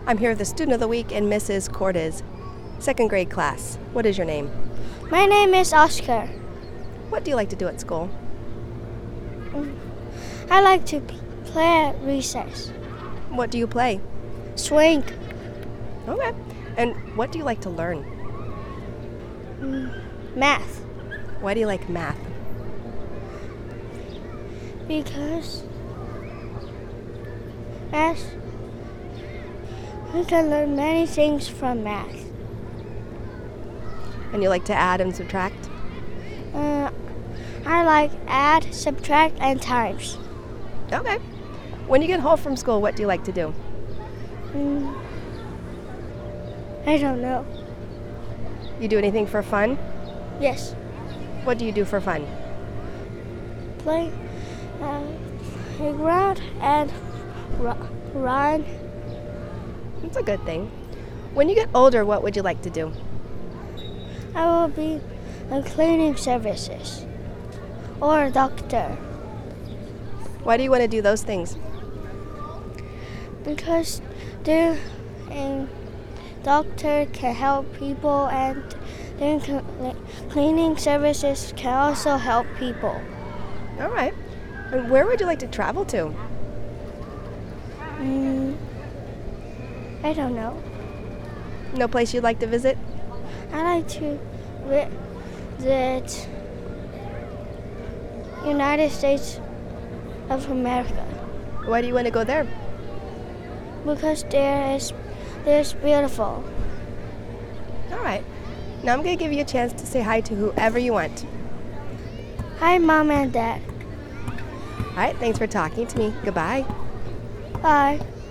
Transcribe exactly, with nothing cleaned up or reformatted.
I'm here with the Student of the Week and Missus Cortez, second grade class. What is your name? My name is Oscar. What do you like to do at school? I like to p- play at recess. What do you play? Swing. Okay. And what do you like to learn? Mm, math. Why do you like math? Because math, we can learn many things from math. And you like to add and subtract? Uh, I like add, subtract, and times. Okay. When you get home from school, what do you like to do? Mm, I don't know. You do anything for fun? Yes. What do you do for fun? Play uh, playground and ru- run. That's a good thing. When you get older, what would you like to do? I will be in cleaning services or a doctor Why do you want to do those things? because they're a doctor can help people and then cl- cleaning services can also help people. All right. And where would you like to travel to? Mm, I don't know. No place you'd like to visit? I like to visit United States of America Why do you want to go there? because there is there's beautiful. All right. Now I'm going to give you a chance to say hi to whoever you want. Hi, Mom and Dad. All right. Thanks for talking to me. Goodbye. Bye.